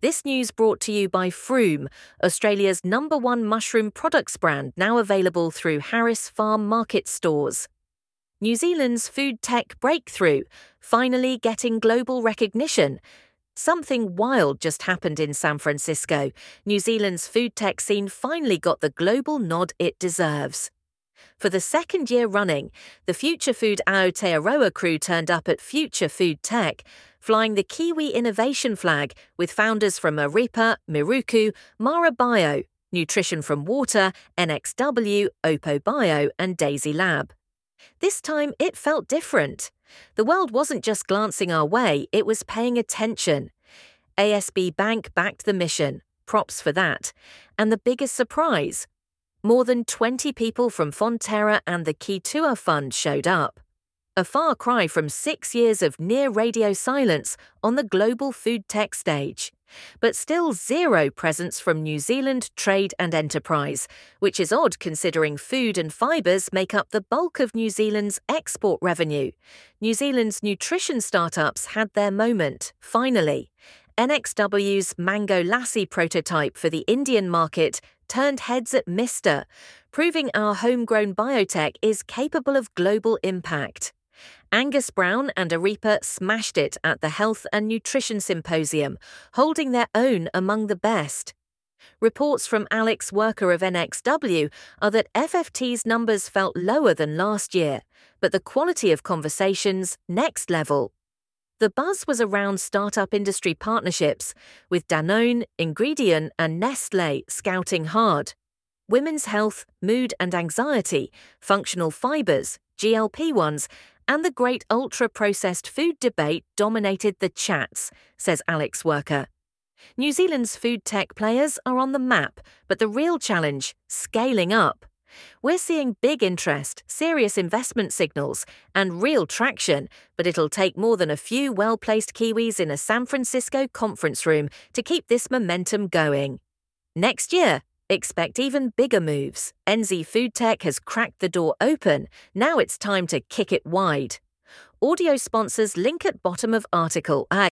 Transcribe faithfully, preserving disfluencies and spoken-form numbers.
This news brought to you by Frome, Australia's number one mushroom products brand, now available through Harris Farm Market stores. New Zealand's food tech breakthrough, finally getting global recognition. Something wild just happened in San Francisco. New Zealand's food tech scene finally got the global nod it deserves. For the second year running, the Future Food Aotearoa crew turned up at Future Food Tech, flying the Kiwi innovation flag with founders from Arepa, Miruku, Mara Bio, Nutrition from Water, N X W, Oppo Bio and Daisy Lab. This time it felt different. The world wasn't just glancing our way, it was paying attention. A S B Bank backed the mission, props for that. And the biggest surprise, more than twenty people from Fonterra and the Kitua Fund showed up. A far cry from six years of near radio silence on the global food tech stage. But still zero presence from New Zealand Trade and Enterprise, which is odd considering food and fibres make up the bulk of New Zealand's export revenue. New Zealand's nutrition startups had their moment, finally. N X W's Mango Lassi prototype for the Indian market turned heads at Mister, proving our homegrown biotech is capable of global impact. Angus Brown and Arepa smashed it at the Health and Nutrition Symposium, holding their own among the best. Reports from Alex Worker of N X W are that F F T's numbers felt lower than last year, but the quality of conversations next level. The buzz was around startup industry partnerships, with Danone, Ingredion and Nestlé scouting hard. Women's health, mood and anxiety, functional fibres, G L P ones, and the great ultra-processed food debate dominated the chats, says Alex Worker. New Zealand's food tech players are on the map, but the real challenge, scaling up. We're seeing big interest, serious investment signals, and real traction, but it'll take more than a few well-placed Kiwis in a San Francisco conference room to keep this momentum going. Next year, expect even bigger moves. N Z Food Tech has cracked the door open. Now it's time to kick it wide. Audio sponsors link at bottom of article.